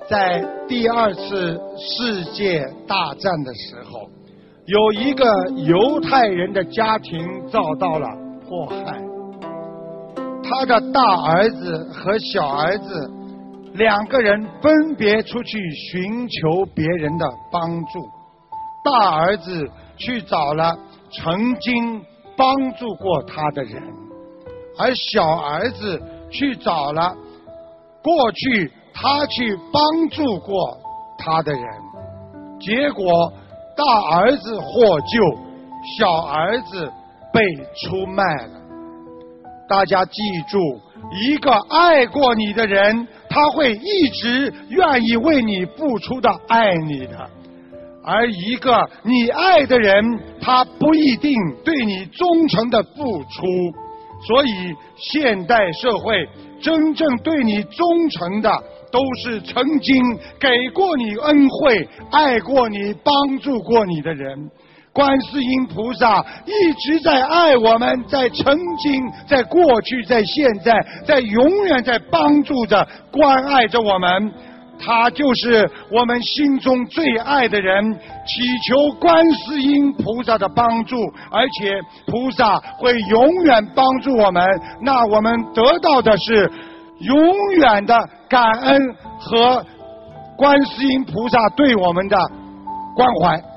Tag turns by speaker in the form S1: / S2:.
S1: 在第二次世界大战的时候，有一个犹太人的家庭遭到了迫害，他的大儿子和小儿子两个人分别出去寻求别人的帮助。大儿子去找了曾经帮助过他的人，而小儿子去找了过去他去帮助过他的人。结果大儿子获救，小儿子被出卖了。大家记住，一个爱过你的人，他会一直愿意为你付出的爱你的，而一个你爱的人，他不一定对你忠诚的付出。所以现代社会真正对你忠诚的，都是曾经给过你恩惠、爱过你、帮助过你的人。观世音菩萨一直在爱我们，在曾经、在过去、在现在、在永远在帮助着、关爱着我们。他就是我们心中最爱的人，祈求观世音菩萨的帮助，而且菩萨会永远帮助我们。那我们得到的是永远的感恩和观世音菩萨对我们的关怀。